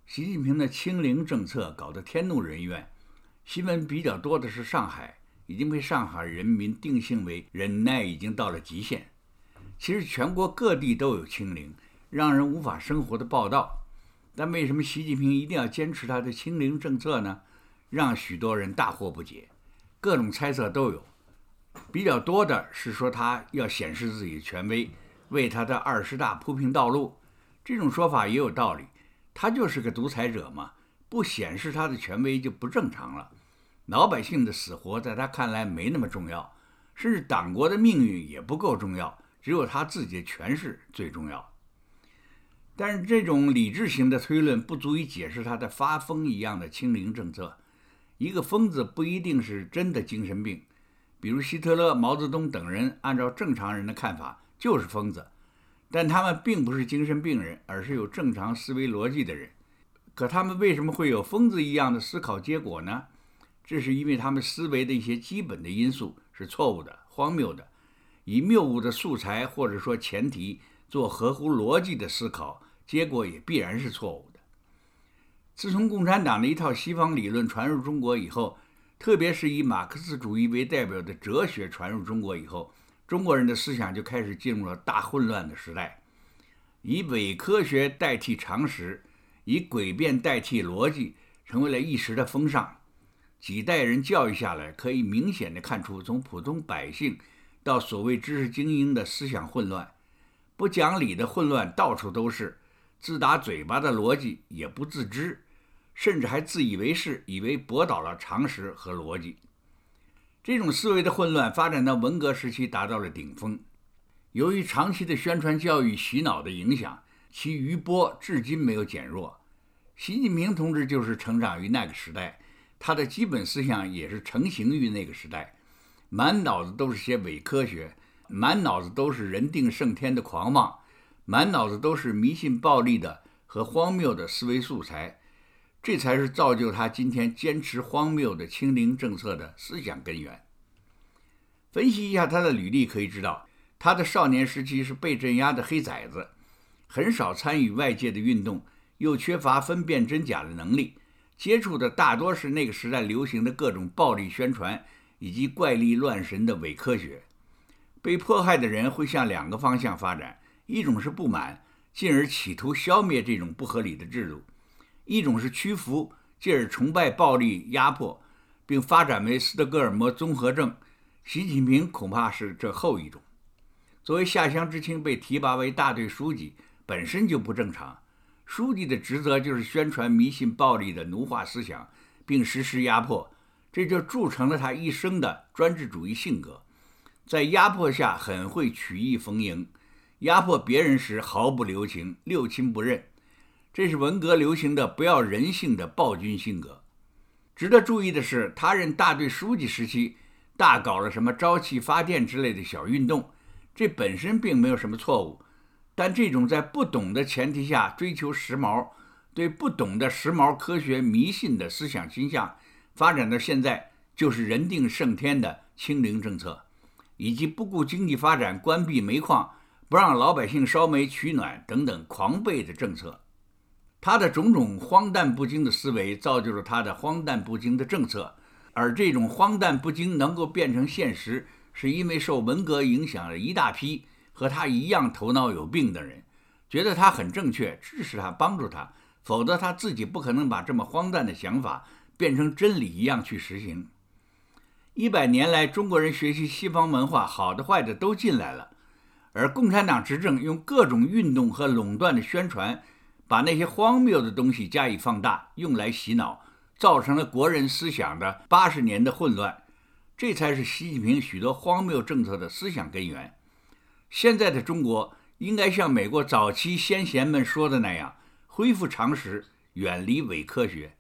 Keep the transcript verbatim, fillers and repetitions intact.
习近平的清零政策搞得天怒人怨，新闻比较多的是上海，已经被上海人民定性为忍耐已经到了极限。其实全国各地都有清零，让人无法生活的报道，但为什么习近平一定要坚持他的清零政策呢？让许多人大惑不解，各种猜测都有。比较多的是说他要显示自己的权威，为他的二十大铺平道路，这种说法也有道理。他就是个独裁者嘛，不显示他的权威就不正常了。老百姓的死活在他看来没那么重要，甚至党国的命运也不够重要，只有他自己的权势最重要。但是这种理智型的推论不足以解释他的发疯一样的清零政策。一个疯子不一定是真的精神病，比如希特勒、毛泽东等人，按照正常人的看法就是疯子，但他们并不是精神病人，而是有正常思维逻辑的人。可他们为什么会有疯子一样的思考结果呢？这是因为他们思维的一些基本的因素是错误的、荒谬的，以谬误的素材或者说前提做合乎逻辑的思考，结果也必然是错误的。自从共产党的一套西方理论传入中国以后，特别是以马克思主义为代表的哲学传入中国以后，中国人的思想就开始进入了大混乱的时代，以伪科学代替常识，以诡辩代替逻辑，成为了一时的风尚。几代人教育下来，可以明显地看出从普通百姓到所谓知识精英的思想混乱，不讲理的混乱到处都是，自打嘴巴的逻辑也不自知，甚至还自以为是，以为驳倒了常识和逻辑。这种思维的混乱发展到文革时期达到了顶峰。由于长期的宣传教育洗脑的影响，其余波至今没有减弱。习近平同志就是成长于那个时代，他的基本思想也是成型于那个时代，满脑子都是些伪科学，满脑子都是人定胜天的狂妄，满脑子都是迷信暴力的和荒谬的思维素材，这才是造就他今天坚持荒谬的清零政策的思想根源。分析一下他的履历可以知道，他的少年时期是被镇压的黑崽子，很少参与外界的运动，又缺乏分辨真假的能力，接触的大多是那个时代流行的各种暴力宣传以及怪力乱神的伪科学。被迫害的人会向两个方向发展，一种是不满，进而企图消灭这种不合理的制度；一种是屈服，进而崇拜暴力压迫，并发展为斯德哥尔摩综合症。习近平恐怕是这后一种。作为下乡知青被提拔为大队书记，本身就不正常。书记的职责就是宣传迷信暴力的奴化思想，并实施压迫，这就铸成了他一生的专制主义性格。在压迫下很会曲意逢迎，压迫别人时毫不留情，六亲不认，这是文革流行的不要人性的暴君性格。值得注意的是，他任大队书记时期大搞了什么朝气发电之类的小运动，这本身并没有什么错误，但这种在不懂的前提下追求时髦，对不懂的时髦科学迷信的思想倾向，发展到现在就是人定胜天的清零政策，以及不顾经济发展关闭煤矿，不让老百姓烧煤取暖等等狂悖的政策。他的种种荒诞不经的思维造就了他的荒诞不经的政策，而这种荒诞不经能够变成现实，是因为受文革影响了一大批和他一样头脑有病的人，觉得他很正确，支持他，帮助他，否则他自己不可能把这么荒诞的想法变成真理一样去实行。一百年来，中国人学习西方文化，好的坏的都进来了，而共产党执政用各种运动和垄断的宣传，把那些荒谬的东西加以放大，用来洗脑，造成了国人思想的八十年的混乱，这才是习近平许多荒谬政策的思想根源。现在的中国应该像美国早期先贤们说的那样，恢复常识，远离伪科学。